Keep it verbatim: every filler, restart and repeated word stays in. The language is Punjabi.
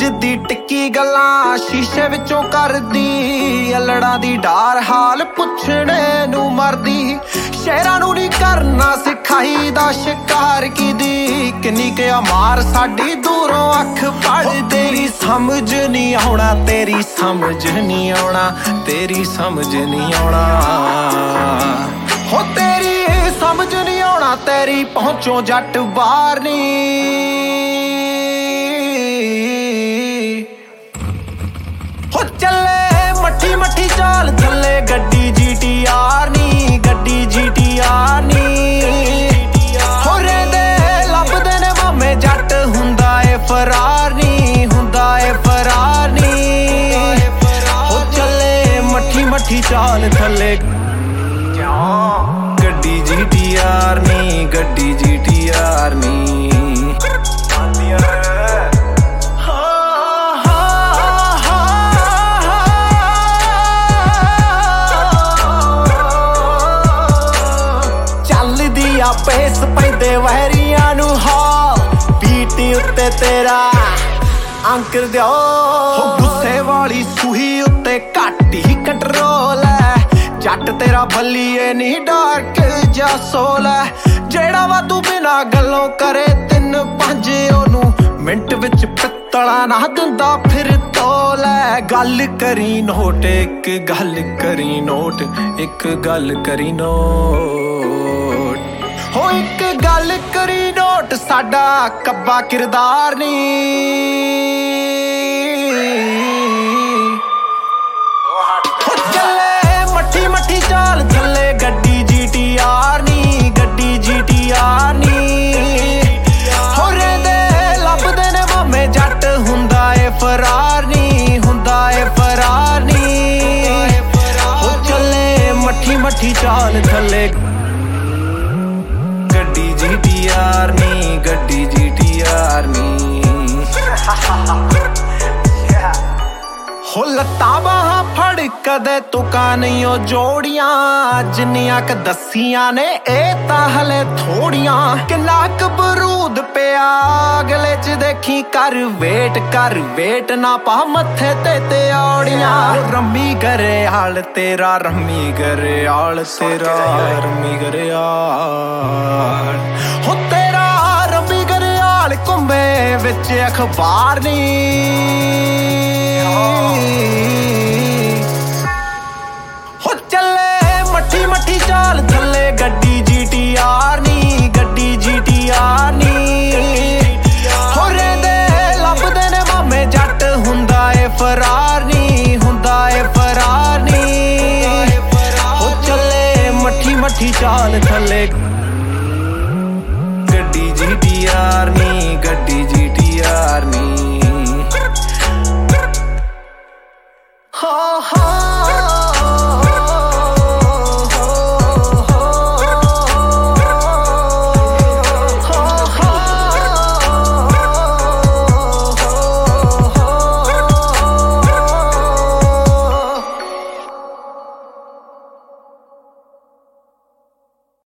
ਦੀ ਟਿੱਕੀ ਗੱਲਾਂ ਸ਼ੀਸ਼ੇ ਵਿੱਚੋਂ ਕਰਦੀ, ਅਲੜਾਂ ਦੀ ਡਾਰ ਹਾਲ ਪੁੱਛਣੇ ਨੂੰ ਮਰਦੀ। ਸ਼ੇਰਾਂ ਨੂੰ ਨੀ ਕਰਨਾ ਸਿਖਾਈ ਦਾ ਸ਼ਿਕਾਰ ਕੀਦੀ, ਕਿੰਨੀ ਕਿਆ ਮਾਰ ਸਾਡੀ ਦੂਰੋਂ ਅੱਖ ਪੜਦੀ। ਤੇਰੀ ਸਮਝ ਨੀ ਆਉਣਾ, ਤੇਰੀ ਸਮਝ ਨੀ ਆਉਣਾ, ਤੇਰੀ ਸਮਝ ਨੀ ਆਉਣਾ ਹੋ ਤੇਰੀ ਸਮਝ ਨੀ ਆਉਣਾ, ਤੇਰੀ ਪਹੁੰਚੋਂ ਜੱਟ ਬਾਹਰ ਨੀ। ਹੋ ਚੱਲੇ ਮੱਠੀ ਮੱਠੀ ਚਾਲ ਥੱਲੇ ਗੱਡੀ ਜੀ ਟੀ ਆਰ ਨੀ, ਗੱਡੀ ਜੀ ਟੀ ਆਰ ਨੀ। ਹੋ ਰਹਿੰਦੇ ਲੱਭਦੇ ਨੇ ਮਾਮੇ ਜੱਟ, ਹੁੰਦਾ ਏ ਫਰਾਰ ਨੀ, ਹੁੰਦਾ ਏ ਫਰਾਰ ਨੀ। ਹੋ ਚੱਲੇ ਮੱਠੀ ਮੱਠੀ ਚਾਲ ਥੱਲੇ ਗੱਡੀ ਜੀ ਟੀ ਆਰ ਨੀ, ਗੱਡੀ ਜੀ ਟੀ ਆਰ ਨੀ। ਚੱਲਦੀ ਆ ਪੇਸ ਪੈਂਦੇ ਵਹਿਰੀਆਂ ਨੂੰ ਹਾਲ, ਬੀਟ ਉੱਤੇ ਤੇਰਾ ਅੰਕਰ ਦਿਓ। ਹੋ ਗੁੱਸੇ ਵਾਲੀ ਸੂਹੀ ਉੱਤੇ ਘੱਟ ਹੀ ਕੰਟਰੋਲ ਐ, ਜੱਟ ਤੇਰਾ ਬੱਲੀਏ ਨੀ ਡਾਰਕ ਜਾ ਸੋਲ ਐ। ਜਿਹੜਾ ਵਾਧੂ ਬਿਨਾ ਗੱਲੋਂ ਕਰੇ ਤਿੰਨ ਪੰਜ ਉਹਨੂੰ ਮਿੰਟ ਵਿੱਚ ਪਿੱਤਲਾ ਨਾ ਦਿੰਦਾ ਫਿਰ ਤੋਲ ਐ। ਗੱਲ ਕਰੀ ਨੋਟ ਇੱਕ ਗੱਲ ਕਰੀ ਨੋਟ, ਇੱਕ ਗੱਲ ਕਰੀ ਨੋਟ ਹੋ ਇੱਕ ਗੱਲ ਕਰੀ ਨੋਟ, ਸਾਡਾ ਕੱਬਾ ਕਿਰਦਾਰ ਨੀ। ਹੋ ਚੱਲੇ ਮੱਠੀ ਮੱਠੀ ਚਾਲ ਥੱਲੇ ਗੱਡੀ ਜੀ ਟੀ ਆਰ ਨੀ, ਗੱਡੀ ਜੀ ਟੀ ਆਰ ਨੀ। ਹੋ ਰਹਿੰਦੇ ਲੱਭਦੇ ਨੇ ਮਾਮੇ ਜੱਟ, ਹੁੰਦਾ ਏ ਫਰਾਰ ਨੀ, ਹੁੰਦਾ ਏ ਫਰਾਰ ਨੀ। ਹੋ ਚੱਲੇ ਮੱਠੀ ਮੱਠੀ ਚਾਲ ਥੱਲੇ ਗੱਡੀ ਜੀ ਟੀ ਆਰ ਨੀ, ਗੱਡੀ ਜੀ ਟੀ ਆਰ ਨੀ। ਹੋ ਲੱਤਾਂ ਬਾਹਾਂ ਫੜ ਕਦੇ ਤੁਕਾਂ ਨਹੀਂ ਉਹ ਜੋੜੀਆਂ, ਜਿੰਨੀਆਂ ਕ ਦੱਸੀਆਂ ਨੇ ਇਹ ਤਾਂ ਹਲੇ ਥੋੜੀਆਂ। ਕਿੰਨਾ ਕ ਬਰੂਦ ਪਿਆ ਅਗਲੇ ਚ ਦੇਖੀ, ਕਰ ਵੇਟ ਕਰ ਵੇਟ ਨਾ ਪਾ ਮੱਥੇ ਤੇ ਤੇ ਔੜੀਆਂ। ਰੰਮੀ ਗਰੇਆਲ ਤੇਰਾ, ਰੰਮੀ ਗਰੇਆਲ ਤੇਰਾ, ਰੰਮੀ ਗਰੇਆਲ ਹੋ ਤੇਰਾ ਰੰਮੀ ਗਰੇਆਲ। ਘੁੰਮੇ ਵਿੱਚ ਅਖਬਾਰ ਨੀ, ਹੋ ਚੱਲੇ ਮੱਠੀ ਮੱਠੀ ਚਾਲ ਥੱਲੇ ਗੱਡੀ ਜੀ ਟੀ ਆਰ ਨੀ, ਗੱਡੀ ਜੀ ਟੀ ਆਰ ਨੀ। ਹੋ ਰਹਿੰਦੇ ਲੱਭਦੇ ਨੇ ਮਾਮੇ ਜੱਟ, ਹੁੰਦਾ ਏ ਫਰਾਰ ਨੀ, ਹੁੰਦਾ ਏ ਫਰਾਰ ਨੀ। ਹੋ ਚੱਲੇ ਮੱਠੀ ਮੱਠੀ ਚਾਲ ਥੱਲੇ ਗੱਡੀ ਜੀ ਟੀ ਆਰ ਨੀ, ਗੱਡੀ ਜੀ ਟੀ ਆਰ ਨੀ। Ha ha